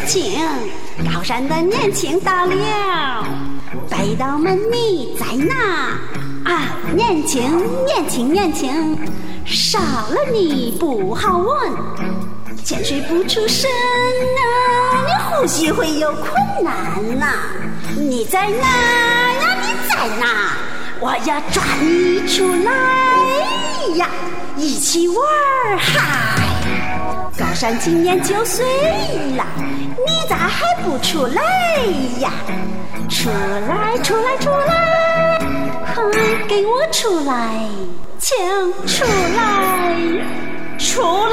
轻，高山的年轻到了，北斗门你在哪啊？年轻，年轻，年轻，少了你不好闻，潜水不出声啊，你呼吸会有困难呐。你在哪呀？你在哪？我要抓你出来呀，一起玩嗨！高山今年9岁了，你咋还不出来呀？出来，出来，出来，快给我出来，请出来，出